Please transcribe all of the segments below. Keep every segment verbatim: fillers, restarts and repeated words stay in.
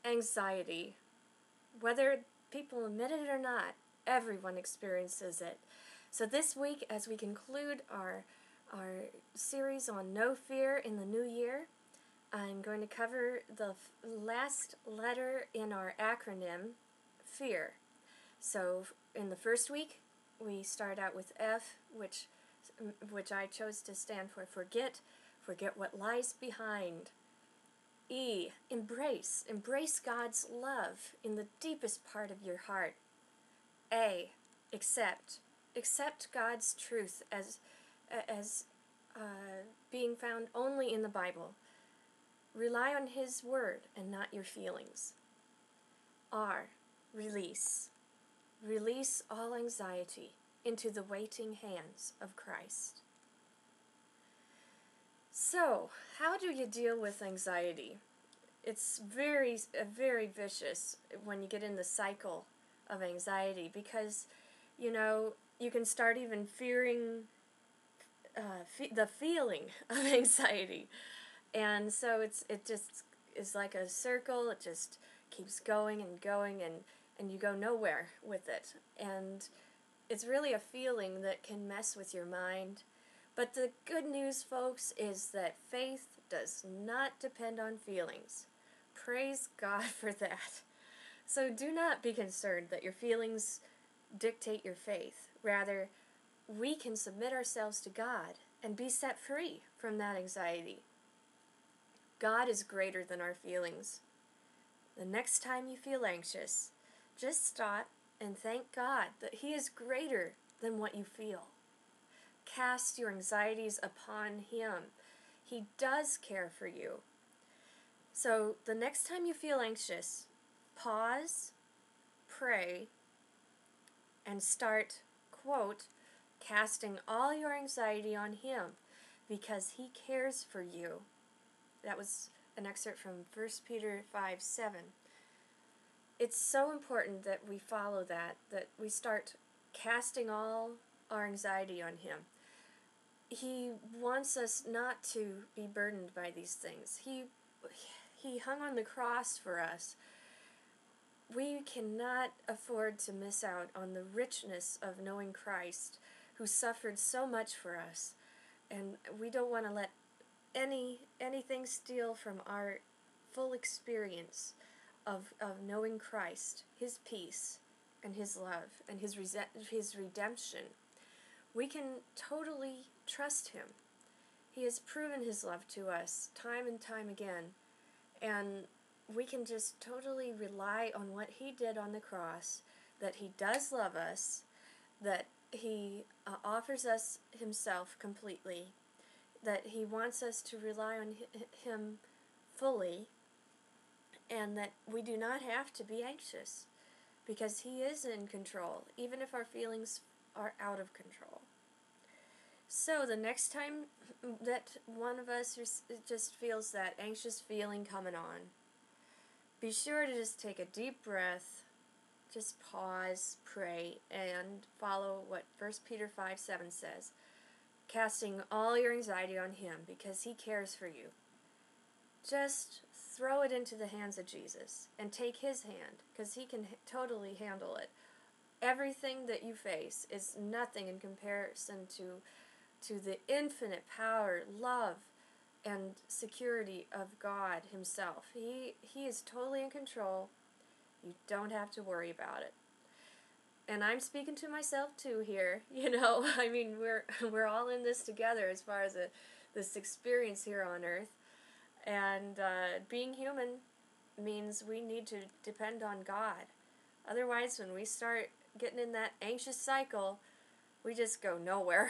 Anxiety. Whether people admit it or not, everyone experiences it. So this week, as we conclude our, our series on No Fear in the New Year, I'm going to cover the last letter in our acronym, FEAR. So in the first week, we start out with F, which, which I chose to stand for forget, forget what lies behind. E, embrace, embrace God's love in the deepest part of your heart. A, accept, accept God's truth as, as uh, being found only in the Bible. Rely on His word and not your feelings. R, release, release all anxiety into the waiting hands of Christ. So, how do you deal with anxiety? It's very, very vicious when you get in the cycle of anxiety because, you know, you can start even fearing uh, fe- the feeling of anxiety. And so it's it just is like a circle. It just keeps going and going, and, and you go nowhere with it. And it's really a feeling that can mess with your mind. But the good news, folks, is that faith does not depend on feelings. Praise God for that. So do not be concerned that your feelings dictate your faith. Rather, we can submit ourselves to God and be set free from that anxiety. God is greater than our feelings. The next time you feel anxious, just stop and thank God that He is greater than what you feel. Cast your anxieties upon Him. He does care for you. So the next time you feel anxious, pause, pray, and start, quote, casting all your anxiety on Him because He cares for you. That was an excerpt from First Peter five seven. It's so important that we follow that, that we start casting all our anxiety on Him. He wants us not to be burdened by these things. He, he hung on the cross for us. We cannot afford to miss out on the richness of knowing Christ, who suffered so much for us. And we don't want to let any anything steal from our full experience of, of knowing Christ, His peace, and His love, and His, His redemption. We can totally trust Him. He has proven His love to us time and time again, and we can just totally rely on what He did on the cross, that He does love us, that He uh, offers us Himself completely, that He wants us to rely on Him fully, and that we do not have to be anxious, because He is in control, even if our feelings are out of control. So the next time that one of us just feels that anxious feeling coming on, be sure to just take a deep breath, just pause, pray, and follow what First Peter five seven says, casting all your anxiety on Him because He cares for you. Just throw it into the hands of Jesus and take His hand, because He can totally handle it. Everything that you face is nothing in comparison to to the infinite power, love, and security of God Himself. He He is totally in control. You don't have to worry about it. And I'm speaking to myself too here. You know, I mean, we're we're all in this together as far as a, this experience here on earth. And uh, being human means we need to depend on God. Otherwise, when we start getting in that anxious cycle, we just go nowhere.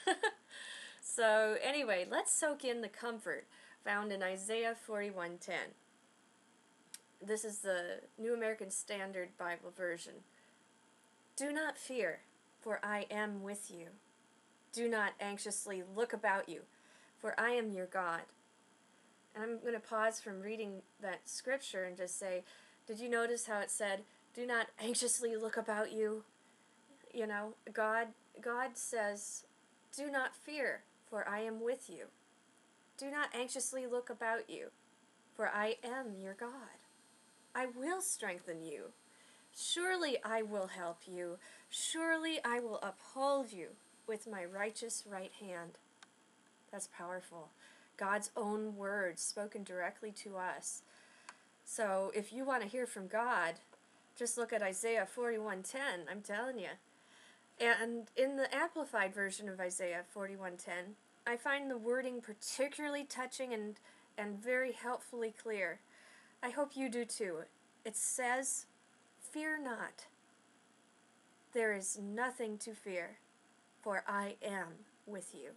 So anyway, let's soak in the comfort found in Isaiah forty-one ten. This is the New American Standard Bible version. Do not fear, for I am with you. Do not anxiously look about you, for I am your God. And I'm going to pause from reading that scripture and just say, did you notice how it said, do not anxiously look about you? You know, God, God says, do not fear, for I am with you. Do not anxiously look about you, for I am your God. I will strengthen you. Surely I will help you. Surely I will uphold you with my righteous right hand. That's powerful. God's own words spoken directly to us. So if you want to hear from God, just look at Isaiah forty-one ten. I'm telling you. And in the Amplified version of Isaiah forty-one ten, I find the wording particularly touching and, and very helpfully clear. I hope you do too. It says, "Fear not. There is nothing to fear, for I am with you."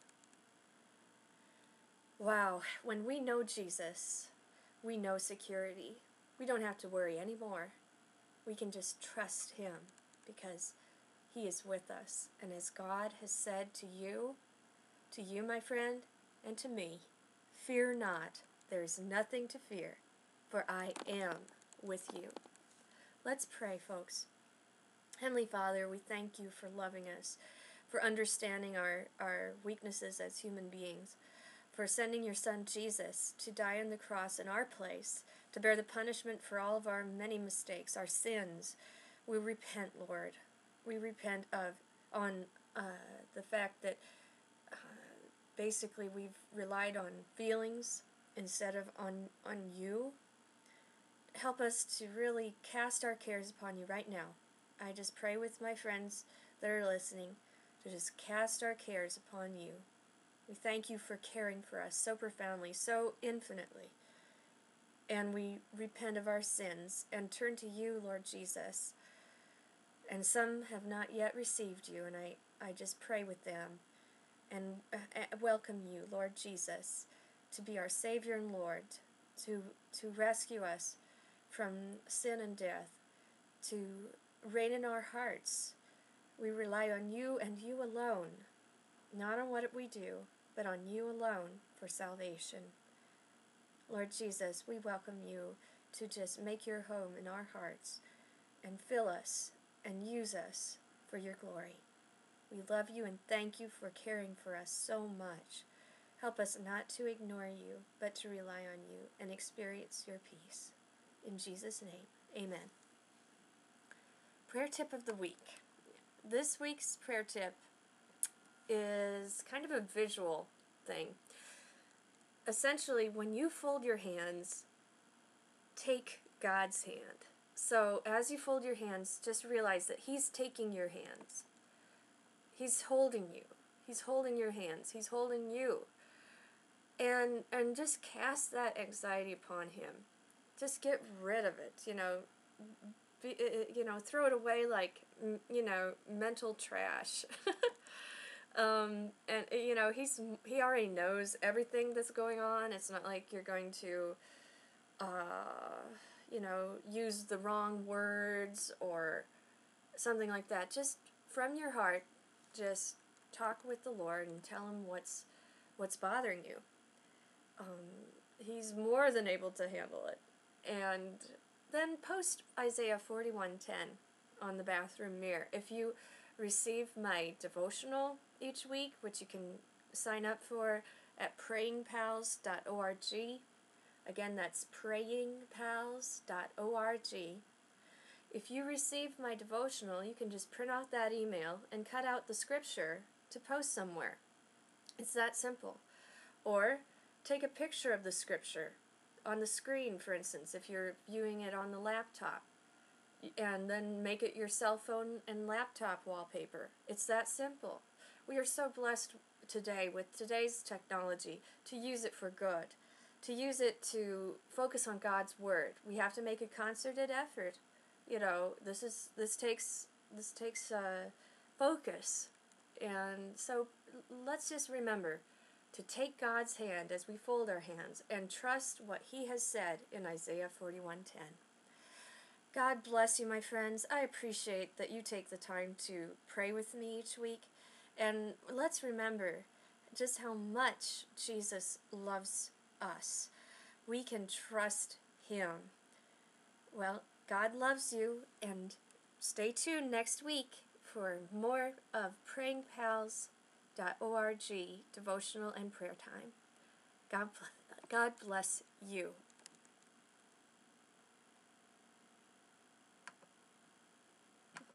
Wow, when we know Jesus, we know security. We don't have to worry anymore. We can just trust Him because He is with us. And as God has said to you, to you, my friend, and to me, fear not. There is nothing to fear, for I am with you. Let's pray, folks. Heavenly Father, we thank you for loving us, for understanding our, our weaknesses as human beings, for sending your Son Jesus to die on the cross in our place, to bear the punishment for all of our many mistakes, our sins. We repent, Lord. We repent of on uh, the fact that uh, basically we've relied on feelings instead of on, on you. Help us to really cast our cares upon you right now. I just pray with my friends that are listening to just cast our cares upon you. We thank you for caring for us so profoundly, so infinitely. And we repent of our sins and turn to you, Lord Jesus. And some have not yet received you, and I, I just pray with them and uh, uh, welcome you, Lord Jesus, to be our Savior and Lord, to, to rescue us from sin and death, to reign in our hearts. We rely on you and you alone, not on what we do, but on you alone for salvation. Lord Jesus, we welcome you to just make your home in our hearts and fill us and use us for your glory. We love you and thank you for caring for us so much. Help us not to ignore you, but to rely on you and experience your peace. In Jesus' name, amen. Prayer tip of the week. This week's prayer tip is kind of a visual thing. Essentially, when you fold your hands, take God's hand. So as you fold your hands, just realize that He's taking your hands. He's holding you. He's holding your hands. He's holding you. And and just cast that anxiety upon Him. Just get rid of it, you know. Be, you know, throw it away like, you know, mental trash. um, and, you know, he's he already knows everything that's going on. It's not like you're going to, uh, you know, use the wrong words or something like that. Just from your heart, just talk with the Lord and tell Him what's what's bothering you. Um, he's more than able to handle it. And then post Isaiah forty-one ten on the bathroom mirror. If you receive my devotional each week, which you can sign up for at praying pals dot org. Again, that's praying pals dot org. If you receive my devotional, you can just print out that email and cut out the scripture to post somewhere. It's that simple. Or take a picture of the scripture on the screen, for instance, if you're viewing it on the laptop, and then make it your cell phone and laptop wallpaper. It's that simple. We are so blessed today with today's technology to use it for good, to use it to focus on God's Word. We have to make a concerted effort. You know, this is this takes this takes uh, focus, and so let's just remember to take God's hand as we fold our hands and trust what He has said in Isaiah forty-one ten. God bless you, my friends. I appreciate that you take the time to pray with me each week. And let's remember just how much Jesus loves us. We can trust Him. Well, God loves you, and stay tuned next week for more of praying pals dot org devotional and prayer time. God, God bless you.